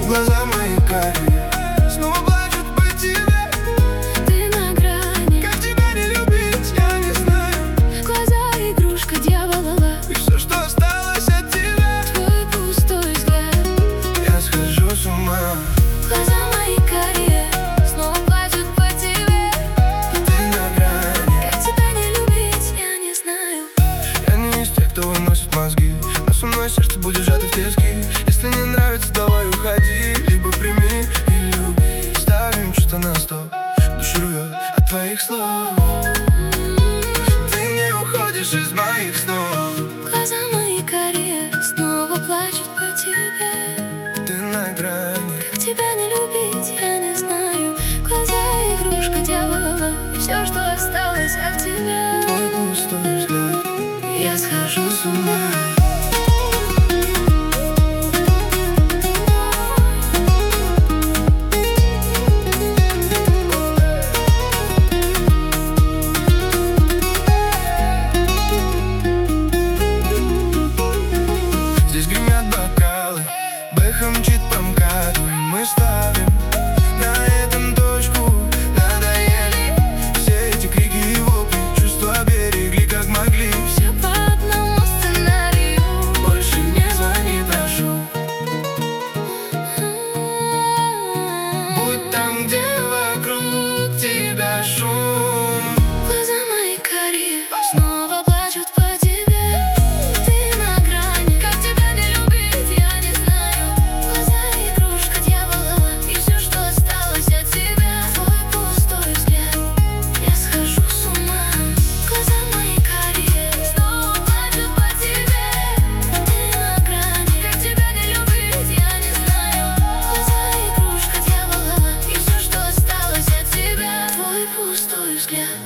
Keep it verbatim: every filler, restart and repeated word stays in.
Глаза мои карие снова плачут по тебе. Ты на грани, Как тебя не любить, я не знаю. глаза игрушка дьявола, И все, что осталось от тебя, твой пустой взгляд. я схожу с ума. Глаза мои карие снова плачут по тебе. Ты на грани. Как тебя не любить, я не знаю. Я не из тех, кто выносит мозги, но со мной сердце будет сжато в тиски. Если не нравится, давай уходи, либо прими и люби. Ставим чувства на стоп, душу рвет от твоих слов. Ты не уходишь из моих снов. Глаза мои карие снова плачут по тебе. Ты на грани. Как тебя не любить, я не знаю. Глаза игрушка дьявола, и все, что осталось от тебя, Твой пустой взгляд, я схожу с ума. здесь гремят бокалы, бэха мчит по МКАДу, и мы ставим на этом точку. Надоели все эти крики и вопли, чувства берегли как могли. Все по одному сценарию, Больше не звони, прошу. Будь там, где вокруг тебя шум. глаза мои карие снова плачут по тебе. Ты на грани, как тебя не любить, я не знаю. Глаза игрушка дьявола, и все, что осталось от тебя, твой пустой взгляд, я схожу с ума. Глаза мои карие снова плачут по тебе. Ты на грани, как тебя не любить, я не знаю. Глаза игрушка дьявола, и все, что осталось от тебя, твой пустой взгляд.